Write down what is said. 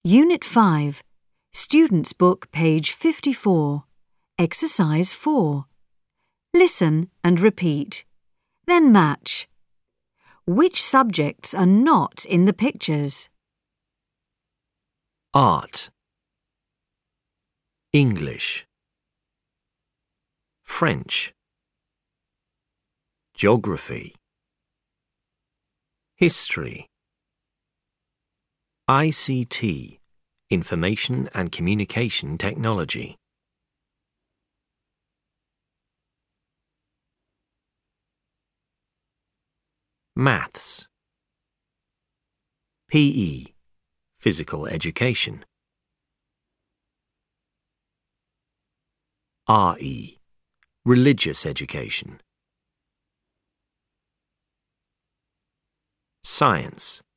Unit 5, Student's Book, page 54, Exercise 4. Listen and repeat. Then match. Which subjects are not in the pictures? Art, English, French, Geography, History, ICT, Information and Communication Technology. Maths, PE, Physical Education, RE, Religious Education, Science,